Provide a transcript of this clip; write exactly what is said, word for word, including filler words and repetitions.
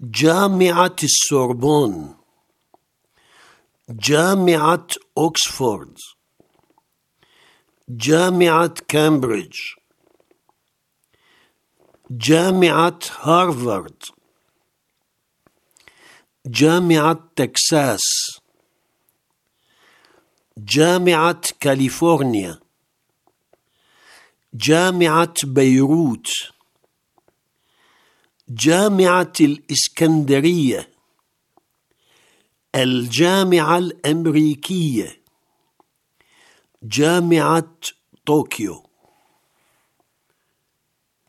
جامعة السوربون، جامعة أوكسفورد، جامعة كامبريدج، جامعة هارفارد، جامعة تكساس، جامعة كاليفورنيا، جامعة بيروت، جامعة الإسكندرية، الجامعة الأمريكية، جامعة طوكيو.